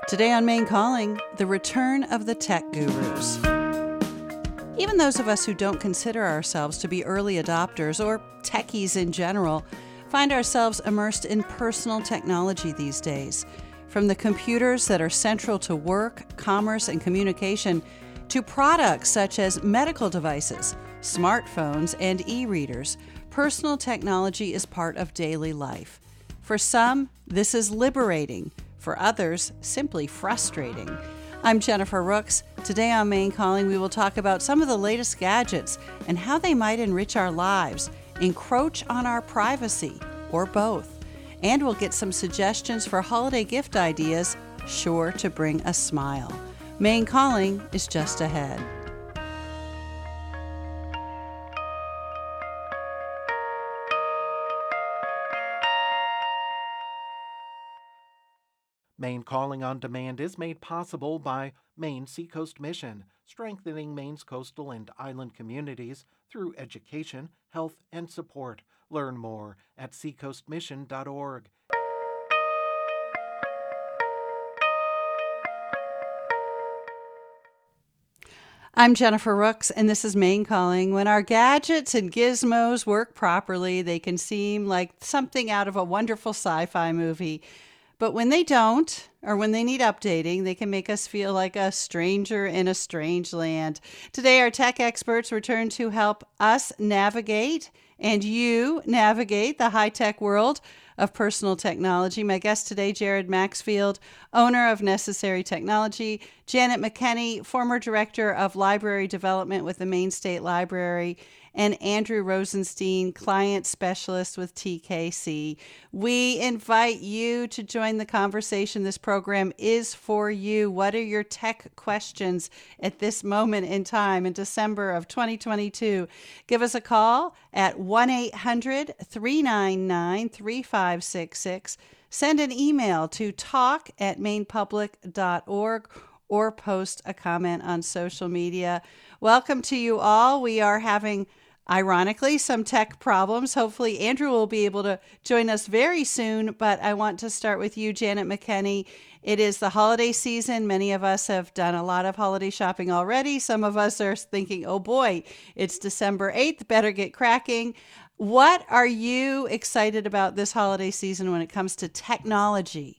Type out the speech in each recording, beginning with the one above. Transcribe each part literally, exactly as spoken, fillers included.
Today on Maine Calling, the return of the tech gurus. Even those of us who don't consider ourselves to be early adopters or techies in general find ourselves immersed in personal technology these days. From the computers that are central to work, commerce, and communication, to products such as medical devices, smartphones, and e-readers, personal technology is part of daily life. For some, this is liberating. For others, simply frustrating. I'm Jennifer Rooks. Today on Maine Calling, we will talk about some of the latest gadgets and how they might enrich our lives, encroach on our privacy, or both. And we'll get some suggestions for holiday gift ideas, sure to bring a smile. Maine Calling is just ahead. Maine Calling on Demand is made possible by Maine Seacoast Mission, strengthening Maine's coastal and island communities through education, health, and support. Learn more at seacoast mission dot org. I'm Jennifer Rooks, and this is Maine Calling. When our gadgets and gizmos work properly, they can seem like something out of a wonderful sci-fi movie. But when they don't, or when they need updating, they can make us feel like a stranger in a strange land. Today, our tech experts return to help us navigate and you navigate the high-tech world of personal technology. My guest today, Jared Maxfield, owner of Necessary Technology, Janet McKenney, former director of library development with the Maine State Library, and Andrew Rosenstein, client specialist with T K C. We invite you to join the conversation. This program is for you. What are your tech questions at this moment in time in December of twenty twenty-two? Give us a call at one eight hundred, three nine nine, three five six six. Send an email to talk at maine public dot org or post a comment on social media. Welcome to you all. We are having, ironically, some tech problems. Hopefully, Andrew will be able to join us very soon, but I want to start with you, Janet McKenney. It is the holiday season. Many of us have done a lot of holiday shopping already. Some of us are thinking, oh boy, it's December eighth, better get cracking. What are you excited about this holiday season when it comes to technology?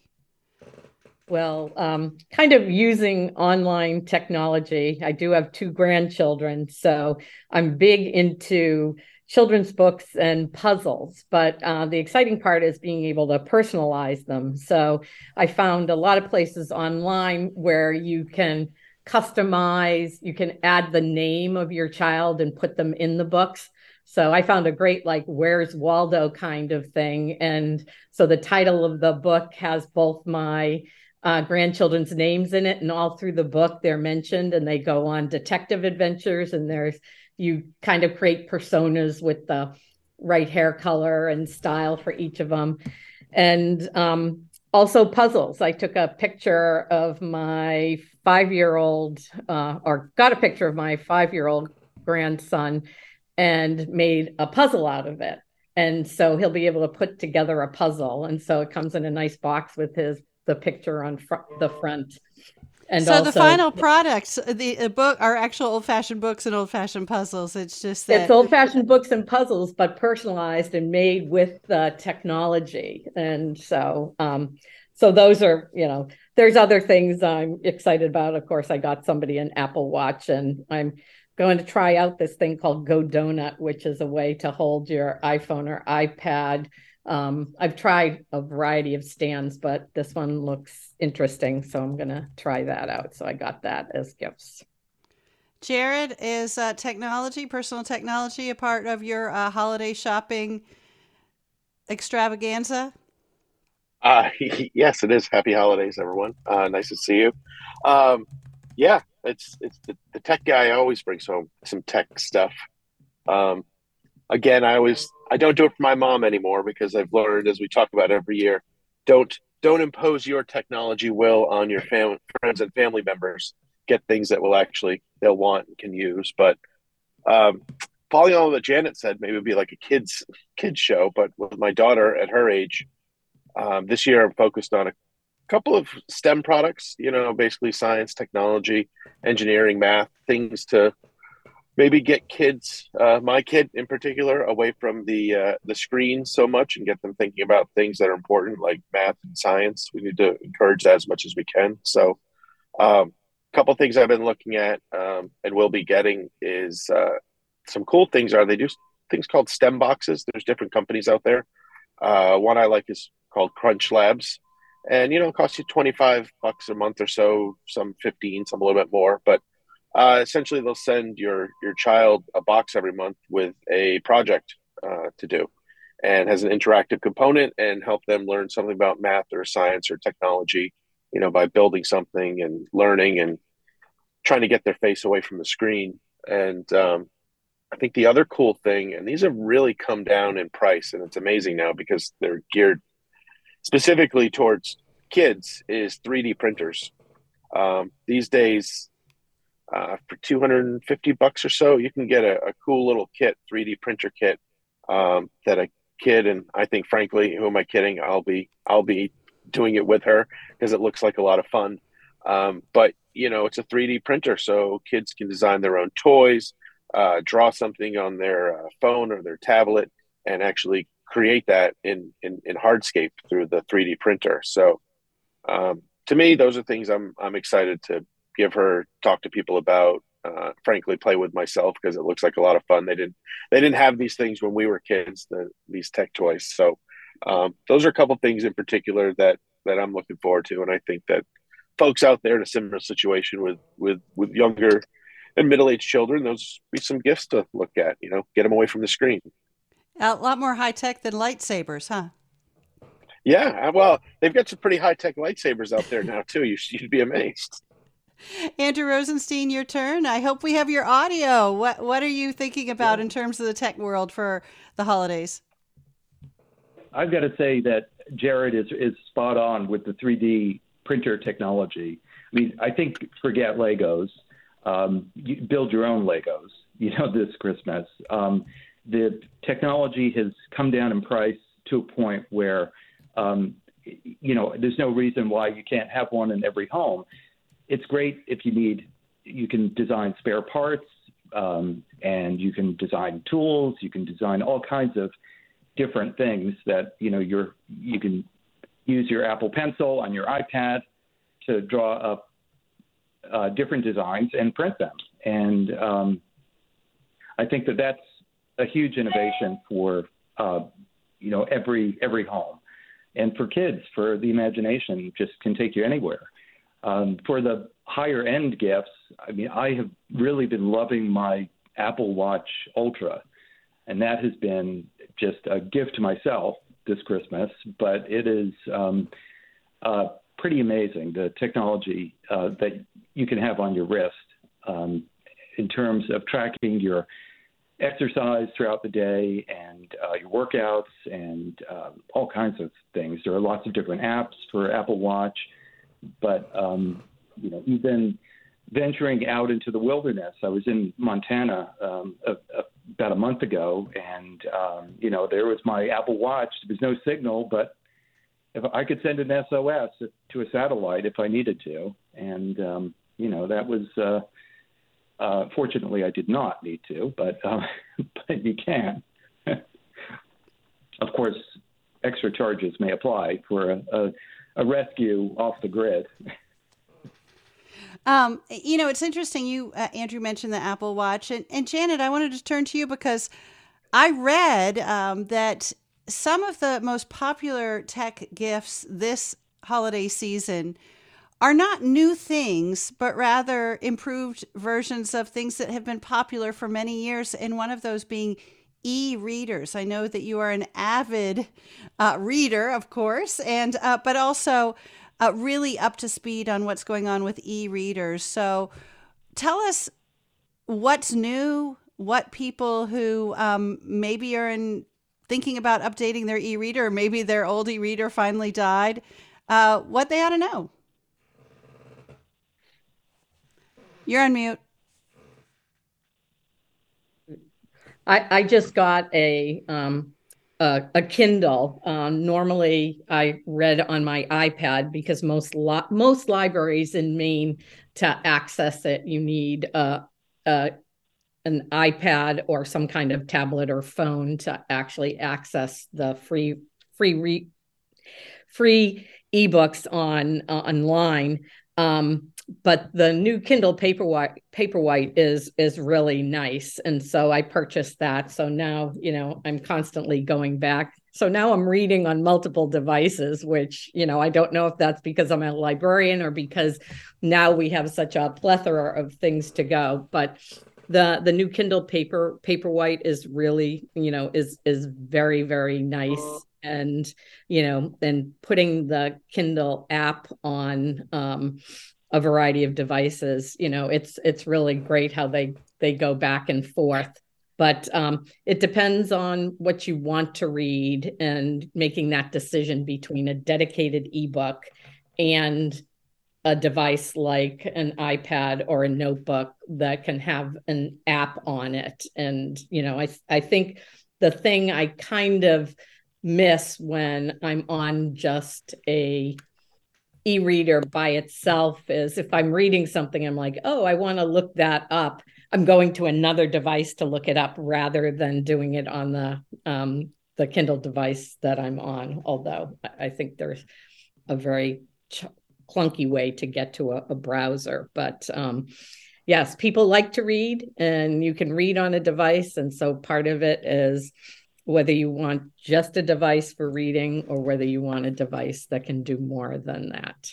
Well, um, kind of using online technology. I do have two grandchildren, so I'm big into children's books and puzzles, but uh, the exciting part is being able to personalize them. So I found a lot of places online where you can customize, you can add the name of your child and put them in the books. So I found a great, like, Where's Waldo kind of thing. And so the title of the book has both my Uh, grandchildren's names in it, and all through the book they're mentioned, and they go on detective adventures, and there's you kind of create personas with the right hair color and style for each of them. And um, also puzzles. I took a picture of my five-year-old uh, or got a picture of my five-year-old grandson and made a puzzle out of it. And so he'll be able to put together a puzzle, and so it comes in a nice box with his the picture on fr- the front. And so also, the final products, the, the book, are actual old-fashioned books and old-fashioned puzzles. It's just that it's old-fashioned books and puzzles, but personalized and made with uh, technology. And so, um, so those are, you know, there's other things I'm excited about. Of course, I got somebody an Apple Watch, and I'm going to try out this thing called Go Donut, which is a way to hold your iPhone or iPad. Um, I've tried a variety of stands, but this one looks interesting, so I'm going to try that out. So I got that as gifts. Jared, is uh, technology, personal technology, a part of your uh, holiday shopping extravaganza? Uh, yes, it is. Happy holidays, everyone. Uh, nice to see you. Um, yeah, it's it's the, the tech guy always brings home some tech stuff. Um, again, I always I don't do it for my mom anymore because I've learned, as we talk about every year, don't don't impose your technology will on your fam- friends and family members. Get things that will actually they'll want and can use. But um, following on what Janet said, maybe it'd be like a kids kids show. But with my daughter at her age, um, this year I'm focused on a couple of STEM products, you know, basically science, technology, engineering, math, things to maybe get kids, uh, my kid in particular, away from the uh, the screen so much and get them thinking about things that are important like math and science. We need to encourage that as much as we can. So, um, a couple of things I've been looking at um, and will be getting is uh, some cool things. Are they do things called STEM boxes? There's different companies out there. Uh, one I like is called Crunch Labs, and you know, it costs you twenty-five bucks a month or so, some fifteen, some a little bit more, but uh, essentially they'll send your your child a box every month with a project uh, to do, and has an interactive component and help them learn something about math or science or technology, you know, by building something and learning and trying to get their face away from the screen. And um, I think the other cool thing, and these have really come down in price, and it's amazing now because they're geared specifically towards kids, is three D printers. Um, these days, uh, for two hundred fifty bucks or so, you can get a, a cool little kit, three D printer kit, um, that a kid, and I think, frankly, who am I kidding? I'll be, I'll be doing it with her because it looks like a lot of fun. Um, but you know, it's a three D printer, so kids can design their own toys, uh, draw something on their uh, phone or their tablet, and actually create that in, in, in hardscape through the three D printer. So um, to me, those are things I'm, I'm excited to give her, talk to people about, uh, frankly, play with myself because it looks like a lot of fun. They didn't, they didn't have these things when we were kids, the, these tech toys. So um, those are a couple things in particular that, that I'm looking forward to. And I think that folks out there in a similar situation with, with, with younger and middle-aged children, those be some gifts to look at, you know, get them away from the screen. A lot more high tech than lightsabers, huh? Yeah, well, they've got some pretty high tech lightsabers out there now too. You, you'd be amazed. Andrew Rosenstein, your turn. I hope we have your audio. What What are you thinking about yeah. in terms of the tech world for the holidays? I've got to say that Jared is is spot on with the three D printer technology. I mean, I think forget Legos. Um, you build your own Legos. You know, this Christmas. Um, The technology has come down in price to a point where, um, you know, there's no reason why you can't have one in every home. It's great if you need, you can design spare parts, um, and you can design tools, you can design all kinds of different things that, you know, you're, you can use your Apple Pencil on your iPad to draw up uh, different designs and print them. And um, I think that that's a huge innovation for, uh, you know, every every home. And for kids, for the imagination, just can take you anywhere. Um, for the higher end gifts, I mean, I have really been loving my Apple Watch Ultra, and that has been just a gift to myself this Christmas, but it is um, uh, pretty amazing, the technology uh, that you can have on your wrist um, in terms of tracking your exercise throughout the day and uh, your workouts and uh, all kinds of things. There are lots of different apps for Apple Watch, but um, you know, even venturing out into the wilderness. I was in Montana um, a, a, about a month ago, and um, you know, there was my Apple Watch. There was no signal, but if I could send an S O S to a satellite if I needed to, and um, you know, that was. Uh, Uh, fortunately, I did not need to, but uh, but you can. Of course, extra charges may apply for a, a, a rescue off the grid. Um, you know, it's interesting. You, uh, Andrew, mentioned the Apple Watch, and, and Janet, I wanted to turn to you because I read um, that some of the most popular tech gifts this holiday season are not new things, but rather improved versions of things that have been popular for many years, and one of those being e-readers. I know that you are an avid uh, reader, of course, and uh, but also uh, really up to speed on what's going on with e-readers. So tell us what's new, what people who um, maybe are in thinking about updating their e-reader, or maybe their old e-reader finally died, uh, what they ought to know. You're on mute. I, I just got a um, a, a Kindle. Um, normally, I read on my iPad because most li- most libraries in Maine, to access it, you need a, a an iPad or some kind of tablet or phone to actually access the free free re, free ebooks on uh, online. Um, but the new Kindle Paperwhite Paperwhite is is really nice, and so I purchased that. So now, you know, I'm constantly going back. So now I'm reading on multiple devices, which, you know, I don't know if that's because I'm a librarian or because now we have such a plethora of things to go. But the the new Kindle paper Paperwhite is really, you know, is is very, very nice. And, you know, then putting the Kindle app on um, a variety of devices, you know, it's it's really great how they they go back and forth. But um, it depends on what you want to read and making that decision between a dedicated ebook and a device like an iPad or a notebook that can have an app on it. And, you know, I I think the thing I kind of miss when I'm on just a e-reader by itself is if I'm reading something, I'm like, oh, I want to look that up. I'm going to another device to look it up rather than doing it on the um, the Kindle device that I'm on. Although I think there's a very ch- clunky way to get to a, a browser, but um, yes, people like to read, and you can read on a device, and so part of it is whether you want just a device for reading or whether you want a device that can do more than that.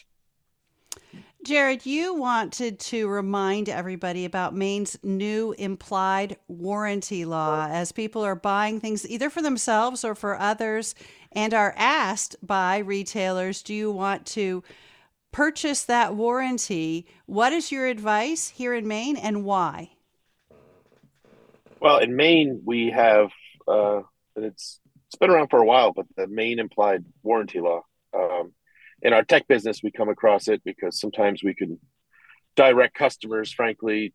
Jared, you wanted to remind everybody about Maine's new implied warranty law as people are buying things either for themselves or for others and are asked by retailers, do you want to purchase that warranty? What is your advice here in Maine and why? Well, in Maine, we have, uh, and it's it's been around for a while, but the Maine implied warranty law. Um, in our tech business, we come across it because sometimes we can direct customers, frankly,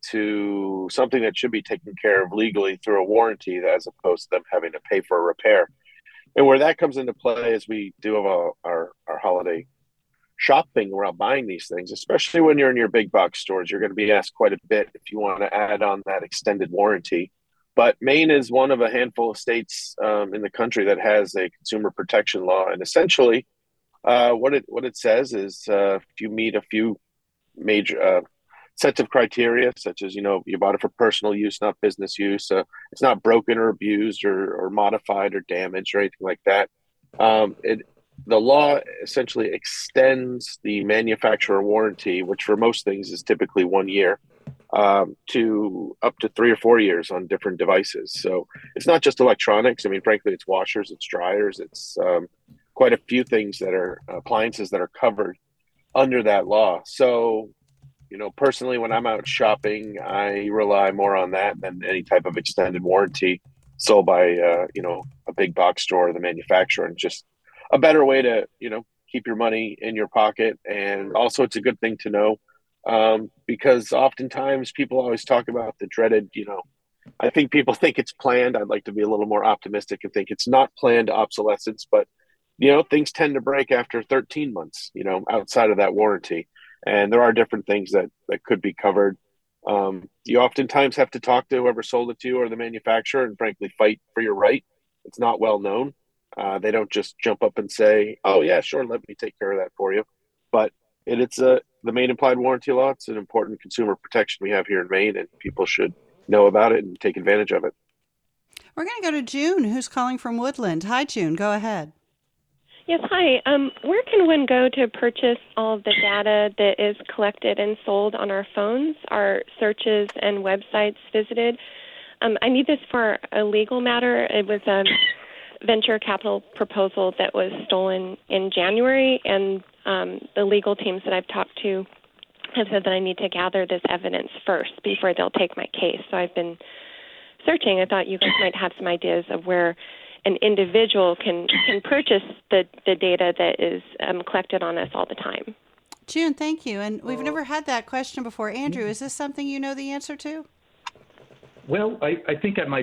to something that should be taken care of legally through a warranty, as opposed to them having to pay for a repair. And where that comes into play is we do have a, our our holiday shopping around buying these things, especially when you're in your big box stores. You're going to be asked quite a bit if you want to add on that extended warranty. But Maine is one of a handful of states um, in the country that has a consumer protection law, and essentially, uh, what it what it says is uh, if you meet a few major uh, sets of criteria, such as, you know, you bought it for personal use, not business use, uh, it's not broken or abused or, or modified or damaged or anything like that. Um, it the law essentially extends the manufacturer warranty, which for most things is typically one year, um, to up to three or four years on different devices. So it's not just electronics. I mean, frankly, it's washers, it's dryers, it's um, quite a few things that are appliances that are covered under that law. So, you know, personally, when I'm out shopping, I rely more on that than any type of extended warranty sold by, uh, you know, a big box store or the manufacturer, and just a better way to, you know, keep your money in your pocket. And also, it's a good thing to know um, because oftentimes people always talk about the dreaded, you know, I think people think it's planned. I'd like to be a little more optimistic and think it's not planned obsolescence, but, you know, things tend to break after thirteen months, you know, outside of that warranty. And there are different things that, that could be covered. Um, you oftentimes have to talk to whoever sold it to you or the manufacturer and frankly fight for your right. It's not well known. Uh, they don't just jump up and say, oh, yeah, sure, let me take care of that for you. But it, it's a, the Maine implied warranty law. It's an important consumer protection we have here in Maine, and people should know about it and take advantage of it. We're going to go to June, who's calling from Woodland. Hi, June. Go ahead. Yes, hi. Um, where can one go to purchase all of the data that is collected and sold on our phones, our searches and websites visited? Um, I need this for a legal matter. It was a venture capital proposal that was stolen in January, and um, the legal teams that I've talked to have said that I need to gather this evidence first before they'll take my case. So I've been searching. I thought you guys might have some ideas of where an individual can, can purchase the, the data that is um, collected on us all the time. June, thank you. And we've never had that question before. Andrew, is this something you know the answer to? Well, I, I think I might have a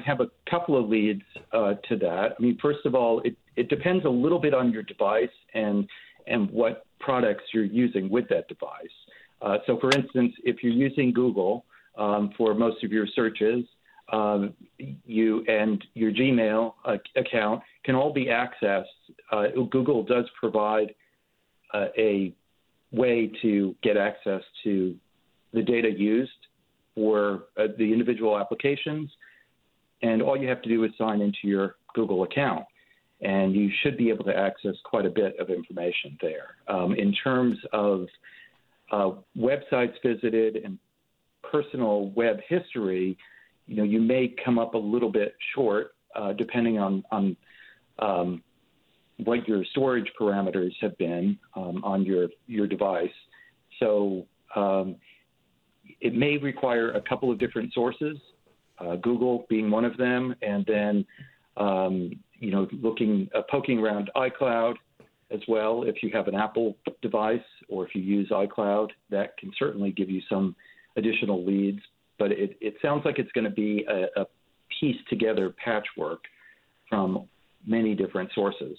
couple of leads uh, to that. I mean, first of all, it, it depends a little bit on your device and and what products you're using with that device. Uh, so, for instance, if you're using Google um, for most of your searches, um, you and your Gmail uh, account can all be accessed. Uh, Google does provide uh, a way to get access to the data used for uh, the individual applications, and all you have to do is sign into your Google account, and you should be able to access quite a bit of information there. Um, in terms of uh, websites visited and personal web history, you know, you may come up a little bit short uh, depending on, on um, what your storage parameters have been um, on your, your device. So um, it may require a couple of different sources, uh, Google being one of them, and then, um, you know, looking, uh, poking around iCloud as well. If you have an Apple device or if you use iCloud, that can certainly give you some additional leads. But it, it sounds like it's going to be a, a pieced together patchwork from many different sources.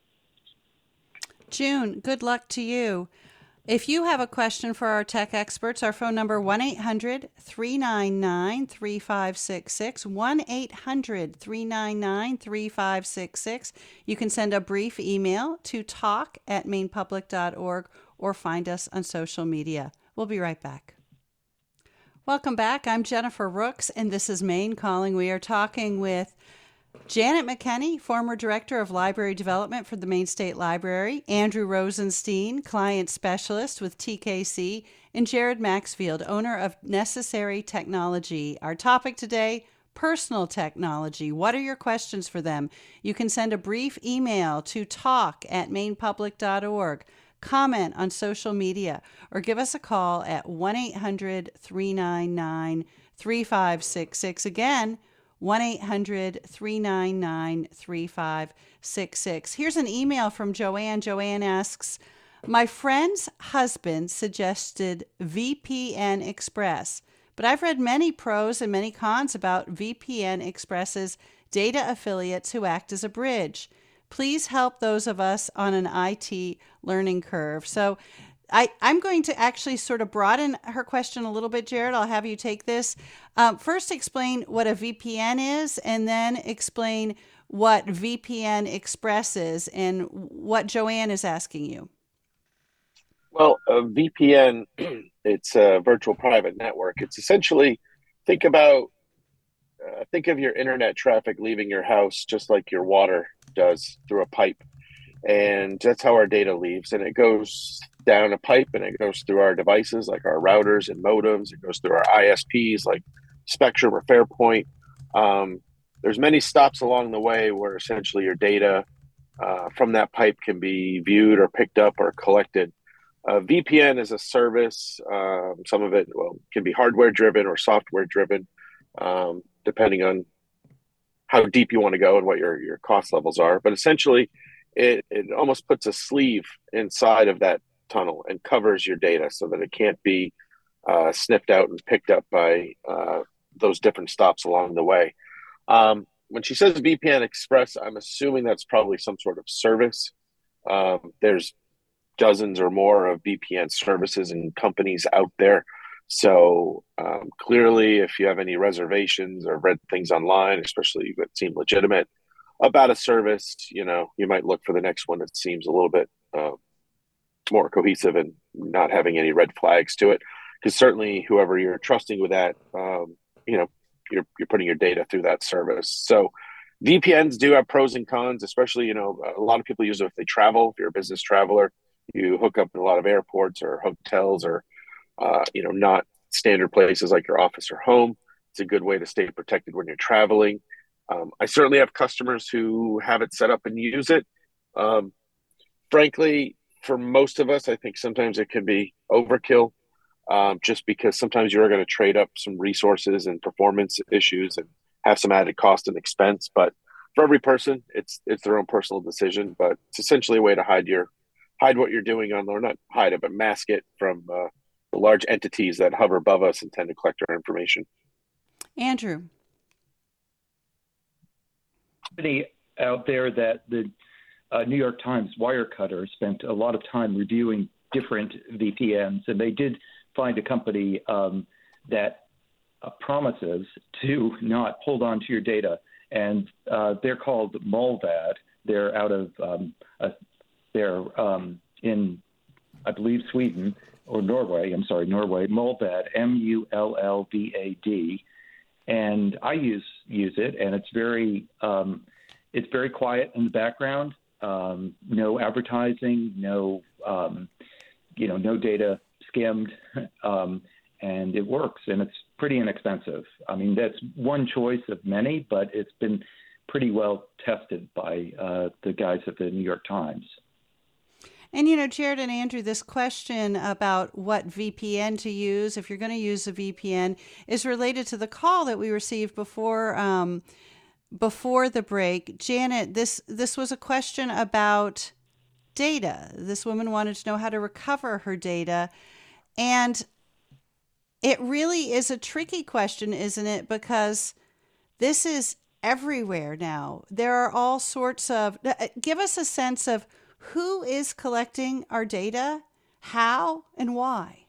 June, good luck to you. If you have a question for our tech experts, our phone number one eight hundred, three nine nine, three five six six, one eight hundred, three nine nine, three five six six. You can send a brief email to talk at maine public dot org or find us on social media. We'll be right back. Welcome back. I'm Jennifer Rooks, and this is Maine Calling. We are talking with Janet McKenney, former Director of Library Development for the Maine State Library, Andrew Rosenstein, Client Specialist with T K C, and Jared Maxfield, owner of Necessary Technology. Our topic today, personal technology. What are your questions for them? You can send a brief email to talk at maine public dot org, comment on social media, or give us a call at one eight hundred, three nine nine, three five six six. Again, one eight hundred, three nine nine, three five six six. Here's an email from Joanne. Joanne asks, my friend's husband suggested V P N Express, but I've read many pros and many cons about V P N Express's data affiliates who act as a bridge. Please help those of us on an I T learning curve. So I, I'm going to actually sort of broaden her question a little bit, Jared. I'll have you take this. Um, first, explain what a V P N is, and then explain what V P N Express is and what Joanne is asking you. Well, a V P N, it's a virtual private network. It's essentially, think about, uh, think of your internet traffic leaving your house just like your water does through a pipe. And that's how our data leaves. And it goes down a pipe and it goes through our devices like our routers and modems. It goes through our I S Ps like Spectrum or Fairpoint. Um, there's many stops along the way where essentially your data uh, from that pipe can be viewed or picked up or collected. Uh, V P N is a service. Um, some of it well can be hardware driven or software driven, um, depending on how deep you want to go and what your, your cost levels are. But essentially, It, it almost puts a sleeve inside of that tunnel and covers your data so that it can't be uh, sniffed out and picked up by uh, those different stops along the way. Um, when she says V P N Express, I'm assuming that's probably some sort of service. Um, there's dozens or more of V P N services and companies out there. So um, clearly, if you have any reservations or read things online, especially that seem legitimate, about a service, you know, you might look for the next one that seems a little bit uh, more cohesive and not having any red flags to it. Because certainly whoever you're trusting with that, um, you know, you're, you're putting your data through that service. So V P Ns do have pros and cons, especially, you know, a lot of people use it if they travel. If you're a business traveler, you hook up in a lot of airports or hotels or, uh, you know, not standard places like your office or home. It's a good way to stay protected when you're traveling. Um, I certainly have customers who have it set up and use it. Um, frankly, for most of us, I think sometimes it can be overkill um, just because sometimes you're going to trade up some resources and performance issues and have some added cost and expense. But for every person, it's it's their own personal decision. But it's essentially a way to hide your hide what you're doing on, or not hide it, but mask it from uh, the large entities that hover above us and tend to collect our information. Andrew. company out there that the uh, New York Times Wirecutter spent a lot of time reviewing different V P Ns, and they did find a company um, that uh, promises to not hold on to your data, and uh, they're called Mullvad. They're out of um, uh, they're um, in, I believe, Sweden or Norway. I'm sorry, Norway. Mullvad, M U L L V A D, and I use use it, and it's very um, it's very quiet in the background. Um, no advertising, no um, you know, no data skimmed, um, and it works, and it's pretty inexpensive. I mean, that's one choice of many, but it's been pretty well tested by uh, the guys at the New York Times. And, you know, Jared and Andrew, this question about what V P N to use, if you're going to use a V P N, is related to the call that we received before um, before the break. Janet, this this was a question about data. This woman wanted to know how to recover her data. And it really is a tricky question, isn't it? Because this is everywhere now. There are all sorts of, give us a sense of who is collecting our data, how, and why.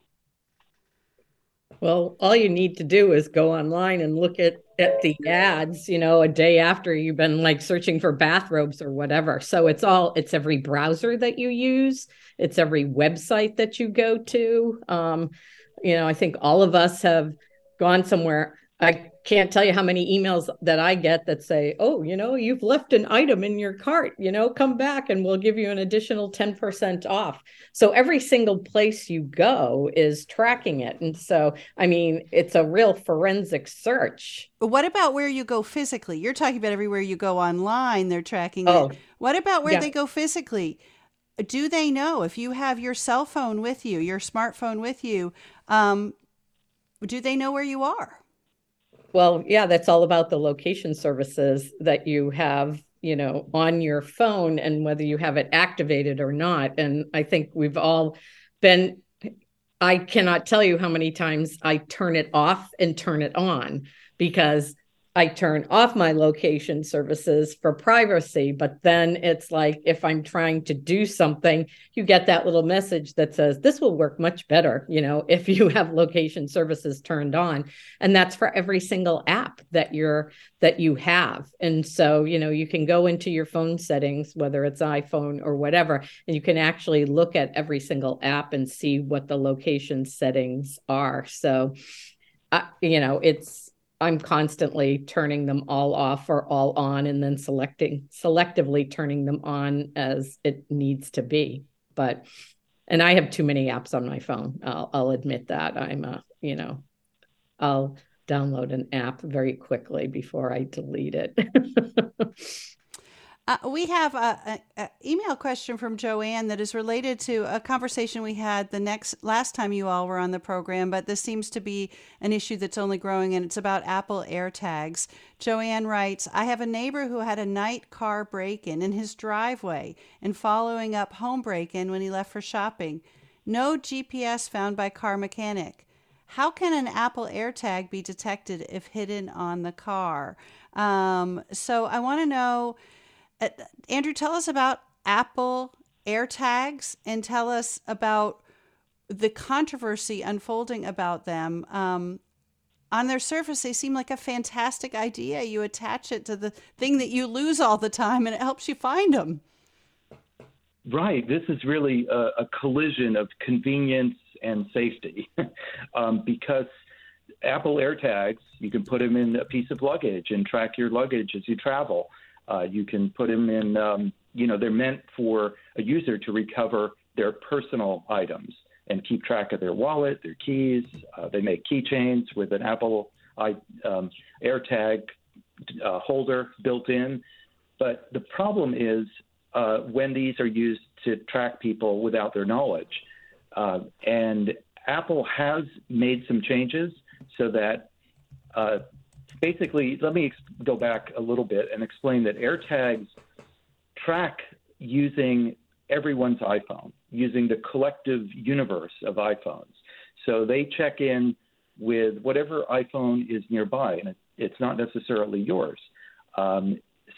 Well, all you need to do is go online and look at, at the ads, you know, a day after you've been like searching for bathrobes or whatever. So it's all, it's every browser that you use. It's every website that you go to. Um, you know, I think all of us have gone somewhere. I can't tell you how many emails that I get that say, oh, you know, you've left an item in your cart, you know, come back and we'll give you an additional ten percent off. So every single place you go is tracking it. And so, I mean, it's a real forensic search. But what about where you go physically? You're talking about everywhere you go online, they're tracking Oh, it. What about where yeah. they go physically? Do they know if you have your cell phone with you, your smartphone with you, um, do they know where you are? Well, yeah, that's all about the location services that you have, you know, on your phone and whether you have it activated or not. And I think we've all been, I cannot tell you how many times I turn it off and turn it on because I turn off my location services for privacy, but then it's like if I'm trying to do something, you get that little message that says this will work much better, you know, if you have location services turned on. And that's for every single app that you're that you have. And so, you know, you can go into your phone settings, whether it's iPhone or whatever, and you can actually look at every single app and see what the location settings are. So, uh, you know, it's I'm constantly turning them all off or all on and then selecting selectively turning them on as it needs to be. But, and I have too many apps on my phone. I'll, I'll admit that. I'm a, you know, I'll download an app very quickly before I delete it. Uh, we have a, a, a email question from Joanne that is related to a conversation we had the next last time you all were on the program, but this seems to be an issue that's only growing, and it's about Apple AirTags. Joanne writes, I have a neighbor who had a night car break-in in his driveway and following up home break-in when he left for shopping. No G P S found by car mechanic. How can an Apple AirTag be detected if hidden on the car? Um, so I want to know, Uh, Andrew, tell us about Apple AirTags and tell us about the controversy unfolding about them. Um, on their surface, they seem like a fantastic idea. You attach it to the thing that you lose all the time and it helps you find them. Right. This is really a, a collision of convenience and safety um, because Apple AirTags, you can put them in a piece of luggage and track your luggage as you travel. Uh, you can put them in, um, you know, they're meant for a user to recover their personal items and keep track of their wallet, their keys. Uh, they make keychains with an Apple I, um, AirTag uh, holder built in. But the problem is uh, when these are used to track people without their knowledge. Uh, and Apple has made some changes so that uh, basically, let me ex- go back a little bit and explain that AirTags track using everyone's iPhone, using the collective universe of iPhones. So they check in with whatever iPhone is nearby, and it, it's not necessarily yours. Um,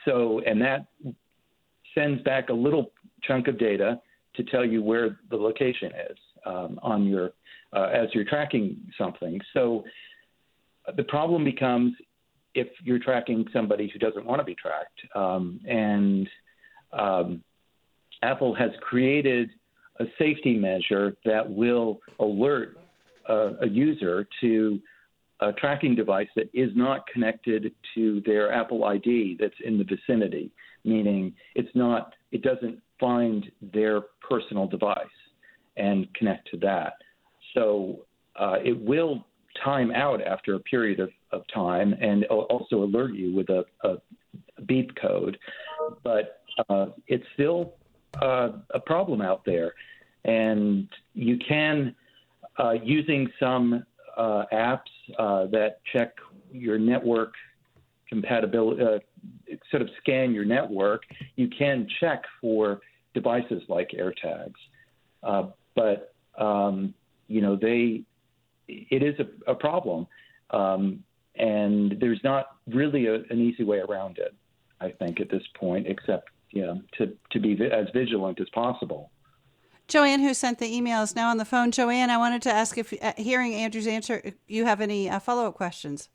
so, and that sends back a little chunk of data to tell you where the location is um, on your uh, as you're tracking something. So the problem becomes if you're tracking somebody who doesn't want to be tracked. Um, and um, Apple has created a safety measure that will alert uh, a user to a tracking device that is not connected to their Apple I D that's in the vicinity, meaning it's not, it doesn't find their personal device and connect to that. So uh, it will time out after a period of, of time and also alert you with a, a beep code, but uh, it's still uh, a problem out there. And you can, uh, using some uh, apps uh, that check your network compatibility, uh, sort of scan your network, you can check for devices like AirTags. Uh, but, um, you know, they, it is a, a problem. Um, and there's not really a, an easy way around it, I think, at this point, except, you know, to, to be vi- as vigilant as possible. Joanne, who sent the email, is now on the phone. Joanne, I wanted to ask if, uh, hearing Andrew's answer, if you have any uh, follow-up questions.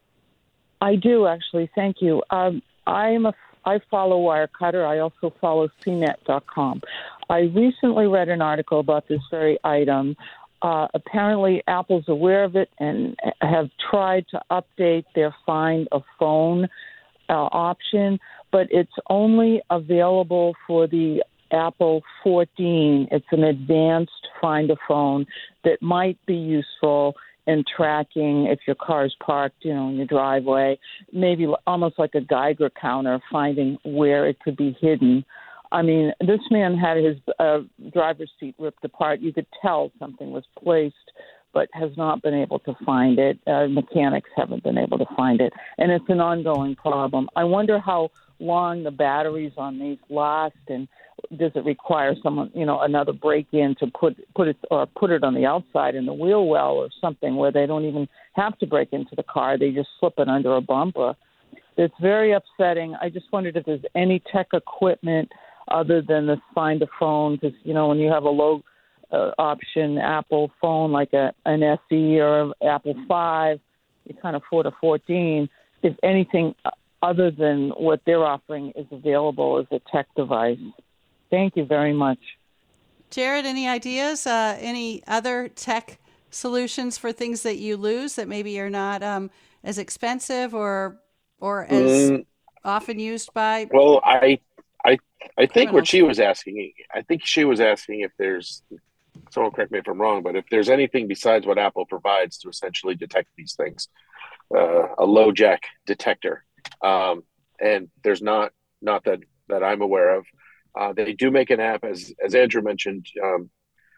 I do, actually. Thank you. Um, I am a, I follow Wirecutter. I also follow C net dot com. I recently read an article about this very item. Uh, apparently, Apple's aware of it and have tried to update their Find a Phone uh, option, but it's only available for the Apple fourteen. It's an advanced Find a Phone that might be useful in tracking if your car is parked, you know, in your driveway, maybe almost like a Geiger counter, finding where it could be hidden. I mean, this man had his uh, driver's seat ripped apart. You could tell something was placed, but has not been able to find it. Uh, mechanics haven't been able to find it, and it's an ongoing problem. I wonder how long the batteries on these last, and does it require someone, you know, another break-in to put put it or put it on the outside in the wheel well or something where they don't even have to break into the car; they just slip it under a bumper. It's very upsetting. I just wondered if there's any tech equipment other than the Find a Phone, because, you know, when you have a low uh, option Apple phone like a, an S E or an Apple five, you can't afford a fourteen. If anything other than what they're offering is available as a tech device. Thank you very much. Jared, any ideas? Uh, any other tech solutions for things that you lose that maybe are not um, as expensive or or as mm. often used by? Well, I I I think what she was asking, I think she was asking if there's, someone correct me if I'm wrong, but if there's anything besides what Apple provides to essentially detect these things, uh, a low jack detector, um, and there's not not that that I'm aware of. Uh, they do make an app, as as Andrew mentioned. Um,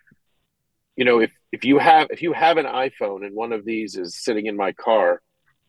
you know, if if you have if you have an iPhone and one of these is sitting in my car,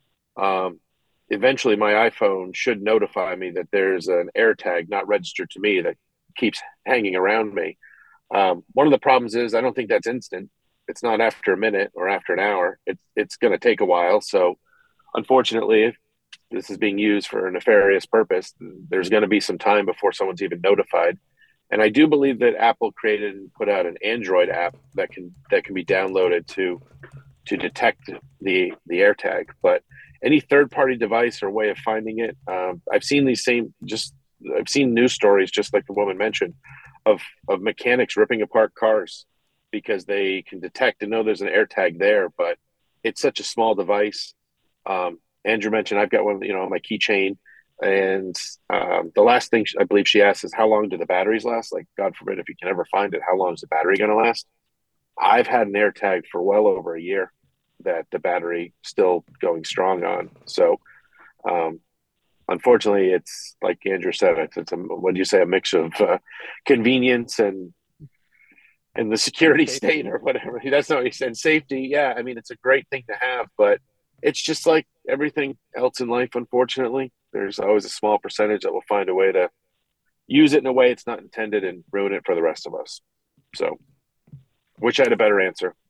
um, eventually my iPhone should notify me that there's an AirTag not registered to me that keeps hanging around me. Um, one of the problems is I don't think that's instant. It's not after a minute or after an hour. It's it's going to take a while. So, unfortunately, if this is being used for a nefarious purpose, there's going to be some time before someone's even notified. And I do believe that Apple created and put out an Android app that can that can be downloaded to to detect the the AirTag. But any third-party device or way of finding it, um, I've seen these same just I've seen news stories just like the woman mentioned of of mechanics ripping apart cars because they can detect and know there's an AirTag there, but it's such a small device. Um, Andrew mentioned I've got one, you know, on my keychain, and um, the last thing I believe she asked is how long do the batteries last? Like, God forbid, if you can ever find it, how long is the battery going to last? I've had an AirTag for well over a year that the battery still going strong on. So, um, unfortunately, it's like Andrew said, it's, it's a, what do you say, a mix of uh, convenience and and the security state or whatever. That's not what he said. Safety, yeah. I mean, it's a great thing to have, but it's just like everything else in life, unfortunately. There's always a small percentage that will find a way to use it in a way it's not intended and ruin it for the rest of us. So, wish I had a better answer.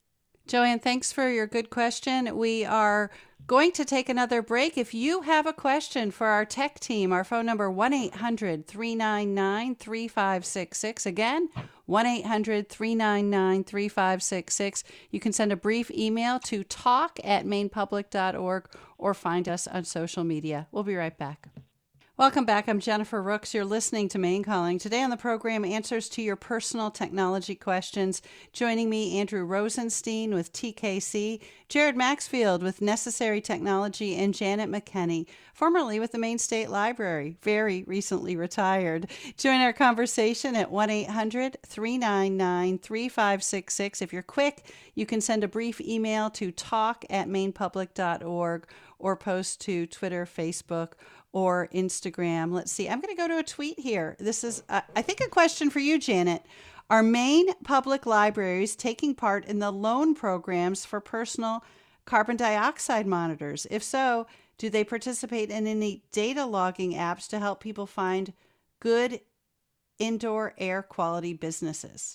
Joanne, thanks for your good question. We are going to take another break. If you have a question for our tech team, our phone number one eight hundred three nine nine three five six six. Again, one eight hundred three nine nine three five six six. You can send a brief email to talk at maine public dot org or find us on social media. We'll be right back. Welcome back. I'm Jennifer Rooks. You're listening to Maine Calling. Today on the program, answers to your personal technology questions. Joining me, Andrew Rosenstein with T K C, Jared Maxfield with Necessary Technology, and Janet McKenney, formerly with the Maine State Library, very recently retired. Join our conversation at one eight hundred three nine nine three five six six. If you're quick, you can send a brief email to talk at maine public dot org or post to Twitter, Facebook, or Instagram. Let's see. I'm going to go to a tweet here. This is, uh, I think, a question for you, Janet. Are Maine public libraries taking part in the loan programs for personal carbon dioxide monitors? If so, do they participate in any data logging apps to help people find good indoor air quality businesses?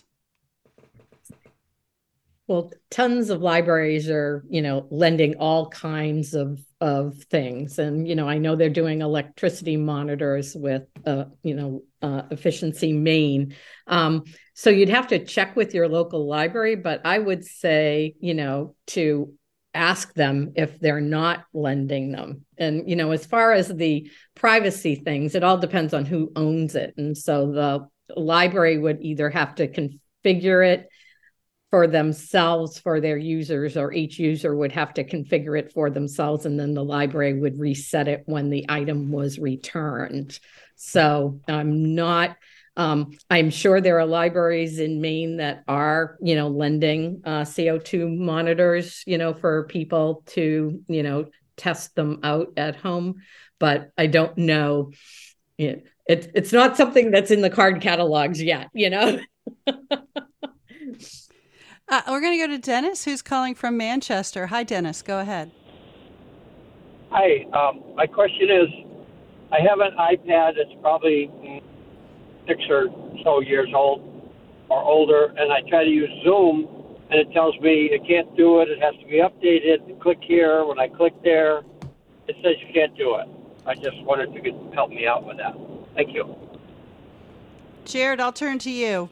Well, tons of libraries are, you know, lending all kinds of, of things. And, you know, I know they're doing electricity monitors with, uh, you know, uh, Efficiency Maine. Um, so you'd have to check with your local library, but I would say, you know, to ask them if they're not lending them. And, you know, as far as the privacy things, it all depends on who owns it. And so the library would either have to configure it for themselves, for their users, or each user would have to configure it for themselves, and then the library would reset it when the item was returned. So I'm not, um, I'm sure there are libraries in Maine that are, you know, lending uh, C O two monitors, you know, for people to, you know, test them out at home, but I don't know. It, it, it's not something that's in the card catalogs yet, you know. Uh, we're going to go to Dennis, who's calling from Manchester. Hi, Dennis. Go ahead. Hi. Um, my question is, I have an iPad that's probably six or so years old or older, and I try to use Zoom, and it tells me it can't do it. It has to be updated. Click here. When I click there, it says you can't do it. I just wondered if you could help me out with that. Thank you. Jared, I'll turn to you.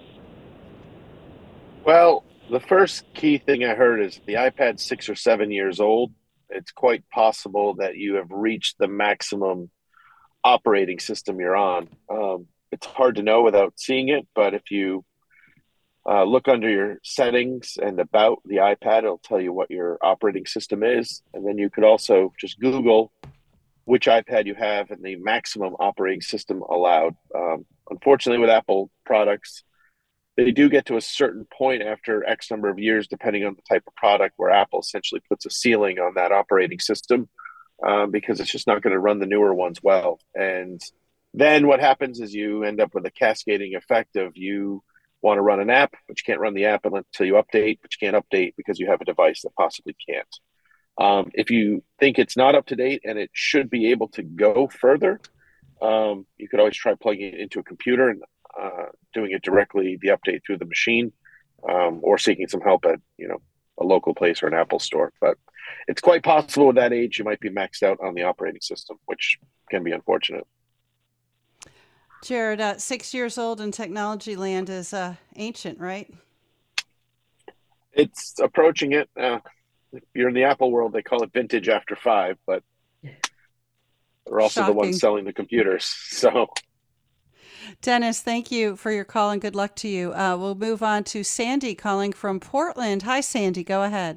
Well, the first key thing I heard is the iPad's six or seven years old. It's quite possible that you have reached the maximum operating system you're on. Um, it's hard to know without seeing it, but if you uh, look under your settings and about the iPad, it'll tell you what your operating system is. And then you could also just Google which iPad you have and the maximum operating system allowed. Um, unfortunately, with Apple products, they do get to a certain point after X number of years, depending on the type of product, where Apple essentially puts a ceiling on that operating system um, because it's just not going to run the newer ones well. And then what happens is you end up with a cascading effect of you want to run an app, but you can't run the app until you update, but you can't update because you have a device that possibly can't. Um, if you think it's not up to date and it should be able to go further, um, you could always try plugging it into a computer and uh, doing it directly, the update through the machine, um, or seeking some help at, you know, a local place or an Apple store. But it's quite possible at that age you might be maxed out on the operating system, which can be unfortunate. Jared, uh, six years old in technology land is uh, ancient, right? It's approaching it. Uh, if you're in the Apple world, they call it vintage after five, but we're also Shocking. the ones selling the computers. So. Dennis, thank you for your call and good luck to you. Uh, we'll move on to Sandy calling from Portland. Hi, Sandy. Go ahead.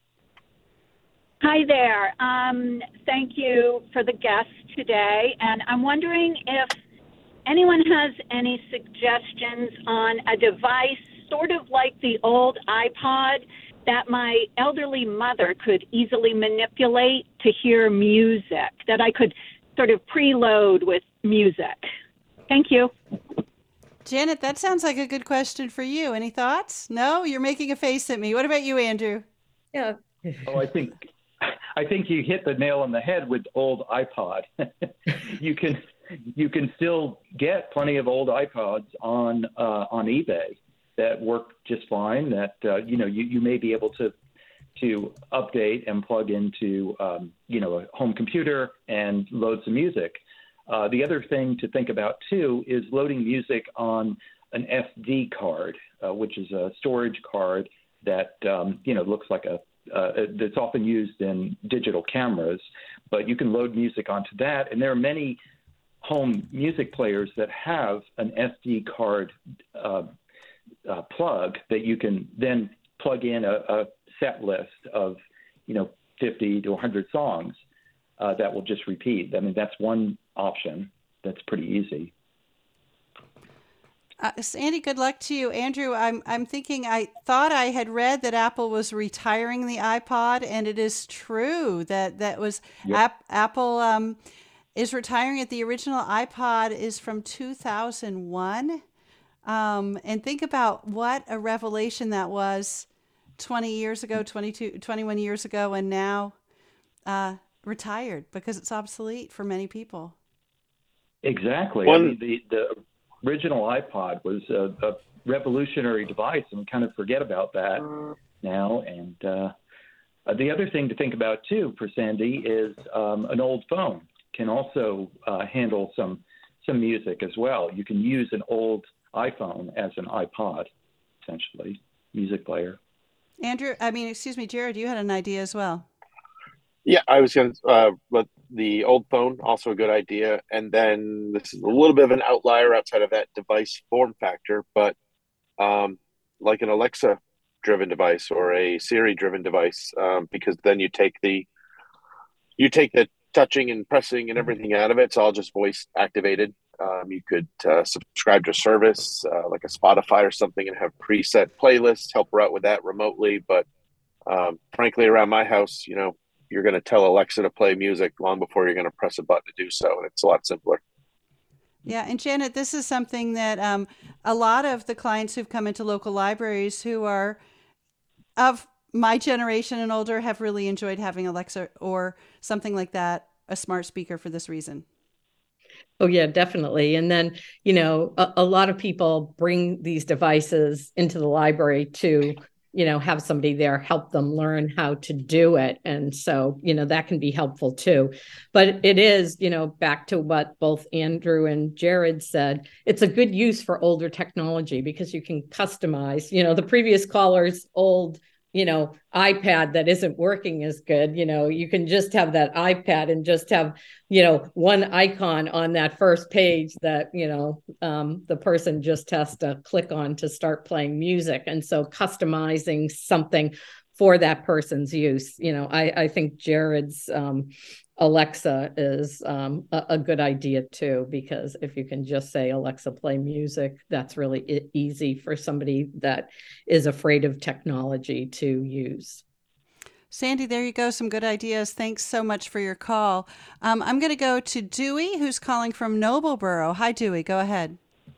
Hi there. Um, thank you for the guest today. And I'm wondering if anyone has any suggestions on a device sort of like the old iPod that my elderly mother could easily manipulate to hear music, that I could sort of preload with music. Thank you. Janet, that sounds like a good question for you. Any thoughts? No? You're making a face at me. What about you, Andrew? Yeah. Oh, I think I think you hit the nail on the head with old iPod. you can you can still get plenty of old iPods on uh, on eBay. that work just fine that, uh, you know, you, you may be able to to update and plug into, um, you know, a home computer and load some music. Uh, the other thing to think about, too, is loading music on an S D card, uh, which is a storage card that, um, you know, looks like a, uh, that's often used in digital cameras, but you can load music onto that. And there are many home music players that have an S D card uh, uh, plug that you can then plug in a, a set list of, you know, fifty to one hundred songs uh, that will just repeat. I mean, that's one option that's pretty easy. Uh, Sandy, good luck to you. Andrew, I'm I'm thinking, I thought I had read that Apple was retiring the iPod, and it is true that that was Yep. App, Apple um, is retiring it. The original iPod is from two thousand one. Um, and think about what a revelation that was twenty years ago, twenty-two, twenty-one years ago, and now uh, retired because it's obsolete for many people. Exactly. One- I mean, the, the original iPod was a, a revolutionary device, and we kind of forget about that now. And uh, uh, the other thing to think about, too, for Sandy, is um, an old phone can also uh, handle some some music as well. You can use an old iPhone as an iPod, essentially, music player. Andrew, I mean, excuse me, Jared, you had an idea as well. Yeah, I was going to, uh, but the old phone, also a good idea. And then this is a little bit of an outlier outside of that device form factor, but um, like an Alexa driven device or a Siri driven device, um, because then you take the, you take the touching and pressing and everything out of it. It's all just voice activated. Um, you could uh, subscribe to a service uh, like a Spotify or something and have preset playlists, help her out with that remotely. But um, frankly, around my house, you know, you're going to tell Alexa to play music long before you're going to press a button to do so. And it's a lot simpler. Yeah, and Janet, this is something that um, a lot of the clients who've come into local libraries who are of my generation and older have really enjoyed having Alexa or something like that, a smart speaker, for this reason. Oh, yeah, definitely. And then, you know, a, a lot of people bring these devices into the library to, you know, have somebody there help them learn how to do it. And so, you know, that can be helpful too. But it is, you know, back to what both Andrew and Jared said, it's a good use for older technology because you can customize, you know, the previous caller's old, you know, iPad that isn't working as good, you know, you can just have that iPad and just have, you know, one icon on that first page that, you know, um, the person just has to click on to start playing music. And so customizing something for that person's use, you know, I, I think Jared's um, Alexa is um, a, a good idea too, because if you can just say, Alexa, play music, that's really e- easy for somebody that is afraid of technology to use. Sandy, there you go. Some good ideas. Thanks so much for your call. Um, I'm going to go to Dewey, who's calling from Nobleboro. Hi, Dewey. Go ahead.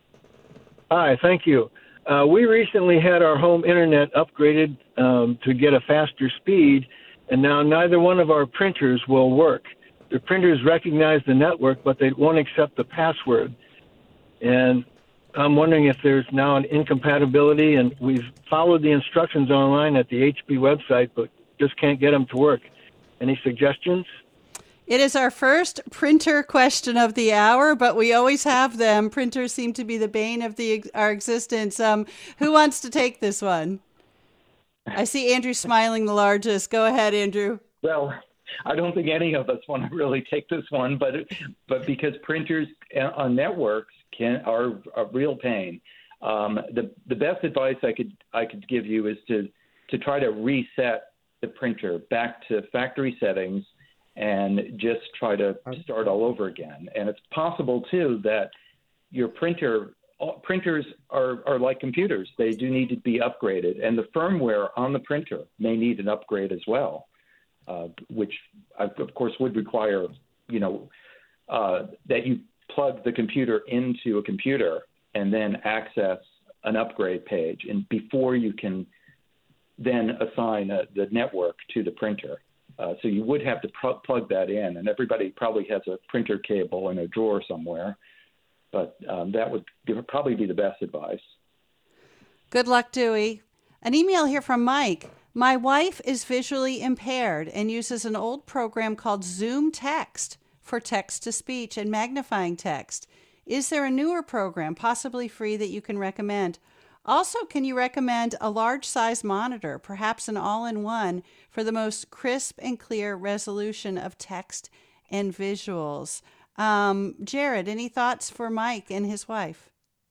Hi, thank you. Uh, we recently had our home internet upgraded um, to get a faster speed, and now neither one of our printers will work. The printers recognize the network, but they won't accept the password. And I'm wondering if there's now an incompatibility, and we've followed the instructions online at the H P website, but just can't get them to work. Any suggestions? It is our first printer question of the hour, but we always have them. Printers seem to be the bane of the our existence. Um, who wants to take this one? I see Andrew smiling the largest. Go ahead, Andrew. Well, I don't think any of us want to really take this one, but but because printers on networks can are a real pain. Um, the the best advice I could I could give you is to to try to reset the printer back to factory settings and just try to start all over again. And it's possible too that your printer printers are, are like computers. They do need to be upgraded, and the firmware on the printer may need an upgrade as well, uh, which of course would require, you know, uh, that you plug the computer into a computer and then access an upgrade page, and before you can then assign a, the network to the printer. Uh, so you would have to pl- plug that in, and everybody probably has a printer cable in a drawer somewhere, but um, that would probably be the best advice. Good luck, Dewey. An email here from Mike. My wife is visually impaired and uses an old program called Zoom Text for text to speech and magnifying text. Is there a newer program, possibly free, that you can recommend? Also, can you recommend a large size monitor, perhaps an all-in-one, for the most crisp and clear resolution of text and visuals? Um, Jared, any thoughts for Mike and his wife?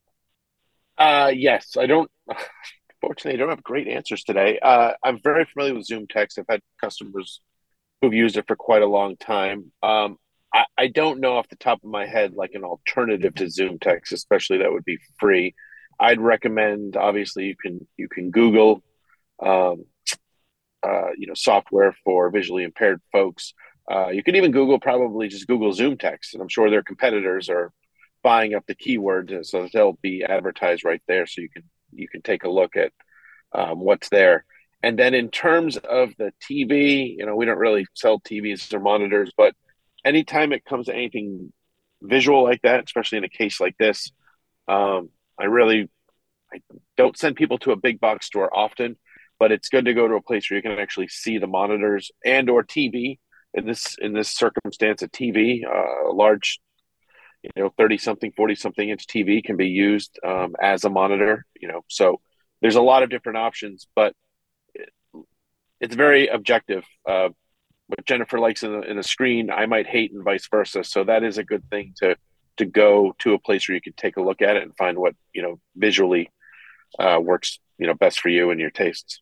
Uh, yes, I don't. Fortunately, I don't have great answers today. Uh, I'm very familiar with Zoom Text. I've had customers who've used it for quite a long time. Um, I, I don't know off the top of my head like an alternative to Zoom Text, especially that would be free. I'd recommend, obviously, you can you can Google, um, uh, you know, software for visually impaired folks. Uh, you can even Google, probably just Google Zoom Text, and I'm sure their competitors are buying up the keywords, so they'll be advertised right there, so you can you can take a look at um, what's there. And then in terms of the T V, you know, we don't really sell T Vs or monitors, but anytime it comes to anything visual like that, especially in a case like this, um, I really I don't send people to a big box store often, but it's good to go to a place where you can actually see the monitors and or T V. In this in this circumstance, a T V, uh, a large, you know, thirty something, forty something inch T V can be used um, as a monitor, you know, so there's a lot of different options, but it, it's very objective. Uh, what Jennifer likes in a, in a screen, I might hate, and vice versa. So that is a good thing to to go to a place where you can take a look at it and find what, you know, visually uh, works, you know, best for you and your tastes.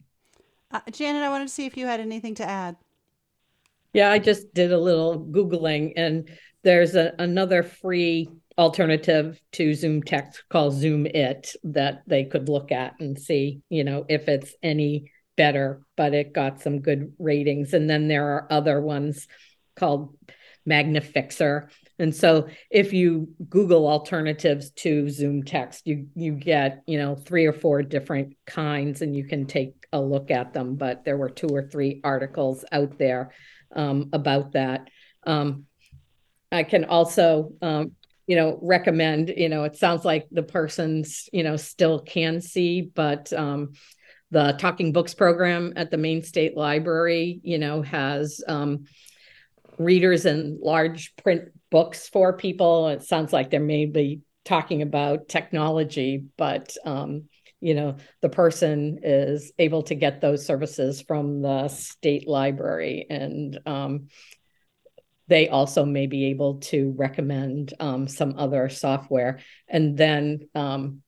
Uh, Janet, I wanted to see if you had anything to add. Yeah, I just did a little Googling, and there's a, another free alternative to Zoom Text called Zoom It that they could look at and see, you know, if it's any better, but it got some good ratings. And then there are other ones called Magnifixer. And so if you Google alternatives to Zoom Text, you you get, you know, three or four different kinds, and you can take a look at them. But there were two or three articles out there um, about that. Um, I can also, um, you know, recommend, you know, it sounds like the person's, you know, still can see, but um, the Talking Books program at the Maine State Library, you know, has um, readers in large print books for people. It sounds like they're maybe talking about technology, but, um, you know, the person is able to get those services from the state library. And um, they also may be able to recommend um, some other software. And then um,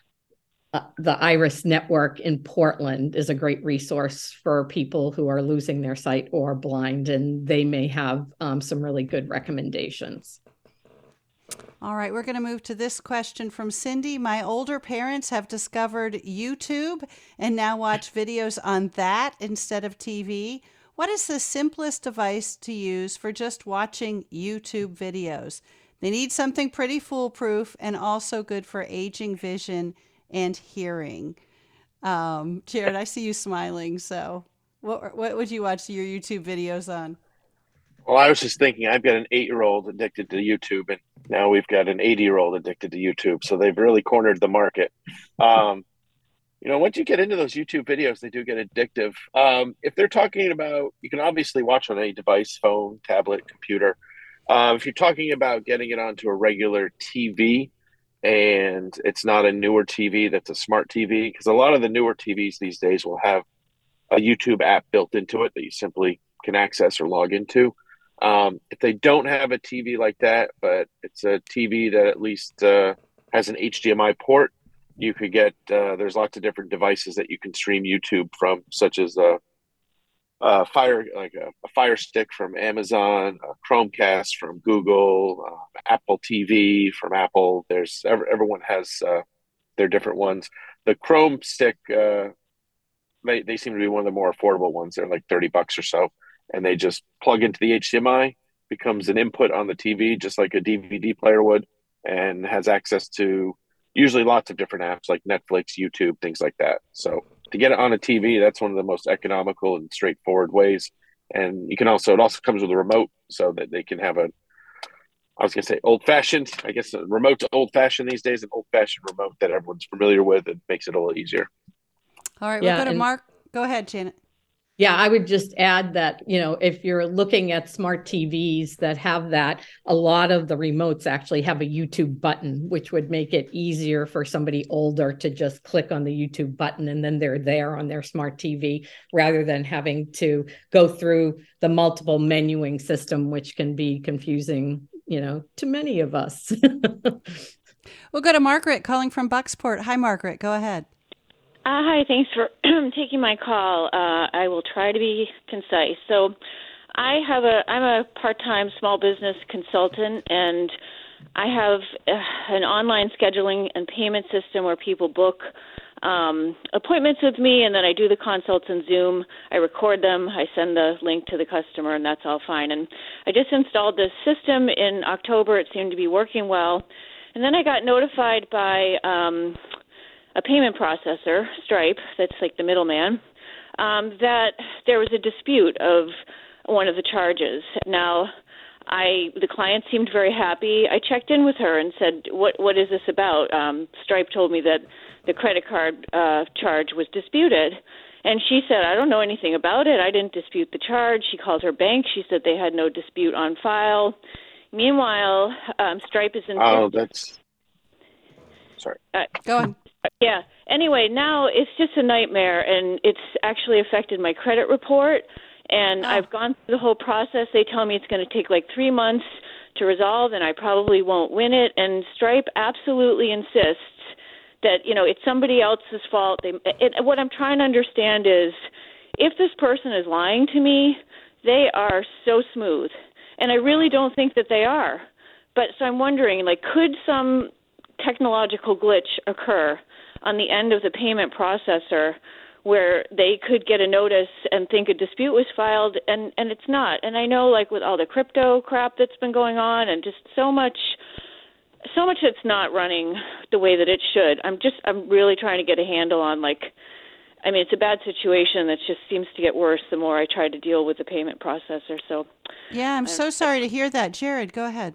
uh, the Iris Network in Portland is a great resource for people who are losing their sight or blind, and they may have um, some really good recommendations. All right, we're going to move to this question from Cindy. My older parents have discovered YouTube and now watch videos on that instead of T V. What is the simplest device to use for just watching YouTube videos? They need something pretty foolproof and also good for aging vision and hearing. Um, Jared, I see you smiling. So what, what would you watch your YouTube videos on? Well, I was just thinking, I've got an eight-year-old addicted to YouTube, and now we've got an eighty-year-old addicted to YouTube. So they've really cornered the market. Um, you know, once you get into those YouTube videos, they do get addictive. Um, if they're talking about, you can obviously watch on any device, phone, tablet, computer. Uh, if you're talking about getting it onto a regular T V, and it's not a newer T V that's a smart T V, because a lot of the newer T Vs these days will have a YouTube app built into it that you simply can access or log into. Um, if they don't have a T V like that, but it's a T V that at least uh, has an H D M I port, you could get, uh, there's lots of different devices that you can stream YouTube from, such as a, a Fire, like a, a Fire Stick from Amazon, a Chromecast from Google, uh, Apple T V from Apple. There's everyone has uh, their different ones. The Chrome Stick, uh, they they seem to be one of the more affordable ones. They're like thirty bucks or so, and they just plug into the H D M I, becomes an input on the T V, just like a D V D player would, and has access to usually lots of different apps like Netflix, YouTube, things like that. So to get it on a T V, that's one of the most economical and straightforward ways. And you can also, it also comes with a remote so that they can have a I was going to say old-fashioned. I guess a remote's old-fashioned these days, an old-fashioned remote that everyone's familiar with. It makes it a little easier. All right, Yeah, we'll go to and- Mark. Go ahead, Janet. Yeah, I would just add that, you know, if you're looking at smart T Vs that have that, a lot of the remotes actually have a YouTube button, which would make it easier for somebody older to just click on the YouTube button and then they're there on their smart T V rather than having to go through the multiple menuing system, which can be confusing, you know, to many of us. We'll go to Margaret calling from Bucksport. Hi, Margaret. Go ahead. Uh, hi, thanks for taking my call. Uh, I will try to be concise. So I have a, I'm a part-time small business consultant, and I have uh, an online scheduling and payment system where people book um, appointments with me, and then I do the consults in Zoom. I record them. I send the link to the customer, and that's all fine. And I just installed this system in October. It seemed to be working well. And then I got notified by um, a payment processor, Stripe, that's like the middleman, um, that there was a dispute of one of the charges. Now, I the client seemed very happy. I checked in with her and said, what what is this about? Um, Stripe told me that the credit card uh, charge was disputed. And she said, I don't know anything about it. I didn't dispute the charge. She called her bank. She said they had no dispute on file. Meanwhile, um, Stripe is in... Oh, that's... Sorry. Uh, Go on. Yeah. Anyway, now it's just a nightmare, and it's actually affected my credit report. And Oh. I've gone through the whole process. They tell me it's going to take like three months to resolve, and I probably won't win it. And Stripe absolutely insists that, you know, it's somebody else's fault. They, it, what I'm trying to understand is, if this person is lying to me, they are so smooth. And I really don't think that they are. But so I'm wondering, like, could some technological glitch occur on the end of the payment processor where they could get a notice and think a dispute was filed, and, and it's not? And I know, like, with all the crypto crap that's been going on and just so much, so much that's not running the way that it should. I'm just, I'm really trying to get a handle on, like, I mean, it's a bad situation that just seems to get worse the more I try to deal with the payment processor. So, Yeah, I'm so sorry to hear that. Jared, go ahead.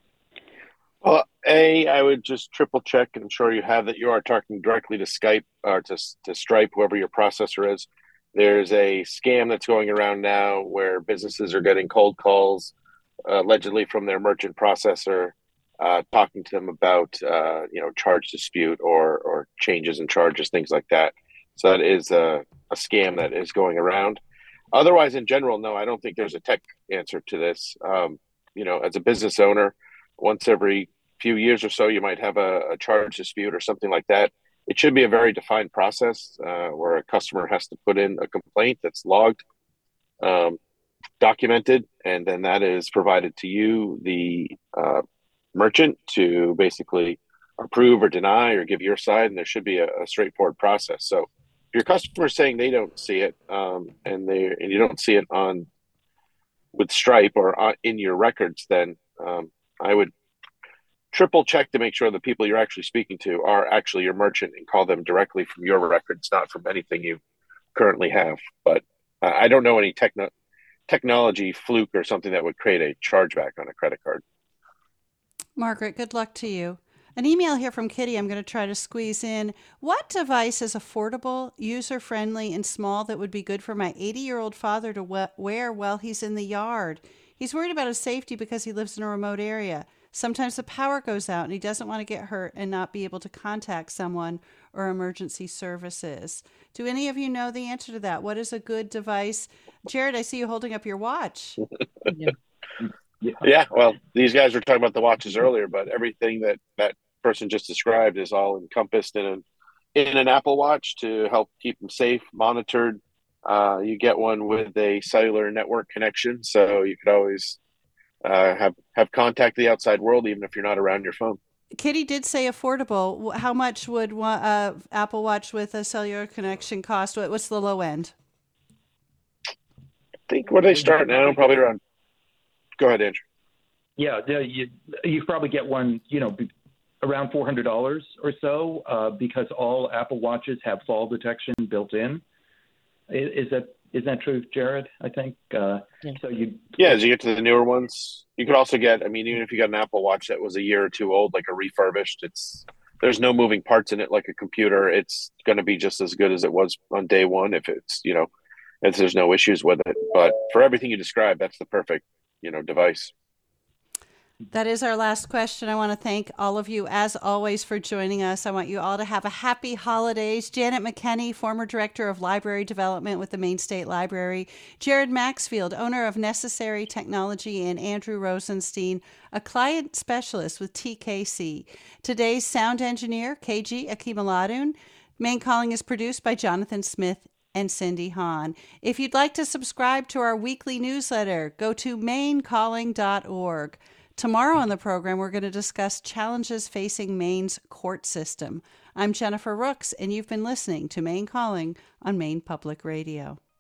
Well, A, I would just triple check and ensure you have that you are talking directly to Skype or to, to Stripe, whoever your processor is. There's a scam that's going around now where businesses are getting cold calls, uh, allegedly from their merchant processor, uh, talking to them about, uh, you know, charge dispute or, or changes in charges, things like that. So that is a, a scam that is going around. Otherwise, in general, no, I don't think there's a tech answer to this. Um, you know, as a business owner, once every few years or so, you might have a, a charge dispute or something like that. It should be a very defined process uh, where a customer has to put in a complaint that's logged, um, documented, and then that is provided to you, the uh, merchant, to basically approve or deny or give your side, and there should be a, a straightforward process. So if your customer is saying they don't see it, um, and they and you don't see it on with Stripe or on, in your records, then um, I would triple check to make sure the people you're actually speaking to are actually your merchant and call them directly from your records, not from anything you currently have. But uh, I don't know any techno- technology fluke or something that would create a chargeback on a credit card. Margaret, good luck to you. An email here from Kitty I'm going to try to squeeze in. What device is affordable, user-friendly, and small that would be good for my eighty-year-old father to we- wear while he's in the yard? He's worried about his safety because he lives in a remote area. Sometimes the power goes out and he doesn't want to get hurt and not be able to contact someone or emergency services. Do any of you know the answer to that? What is a good device? Jared, I see you holding up your watch. Yeah. Yeah, well, these guys were talking about the watches earlier, but everything that that person just described is all encompassed in an in an Apple Watch to help keep them safe, monitored. Uh, you get one with a cellular network connection, so you could always uh, have have contact with the outside world, even if you're not around your phone. Kitty did say affordable. How much would one uh, Apple Watch with a cellular connection cost? What, what's the low end? I think where they start now, probably around. Go ahead, Andrew. Yeah, you you probably get one, you know, around four hundred dollars or so, uh, because all Apple Watches have fall detection built in. Is that Isn't that true, Jared? I think uh, Yeah. so. You Yeah, as you get to the newer ones, you could also get. I mean, even if you got an Apple Watch that was a year or two old, like a refurbished, it's there's no moving parts in it like a computer. It's going to be just as good as it was on day one if it's you know if there's no issues with it. But for everything you described, that's the perfect you know device. That is our last question. I want to thank all of you, as always, for joining us. I want you all to have a happy holidays. Janet McKenney, former Director of Library Development with the Maine State Library. Jared Maxfield, owner of Necessary Technology, and Andrew Rosenstein, a client specialist with T K C. Today's sound engineer, K G Akimaladun. Maine Calling is produced by Jonathan Smith and Cindy Hahn. If you'd like to subscribe to our weekly newsletter, go to maine calling dot org. Tomorrow on the program, we're going to discuss challenges facing Maine's court system. I'm Jennifer Rooks, and you've been listening to Maine Calling on Maine Public Radio.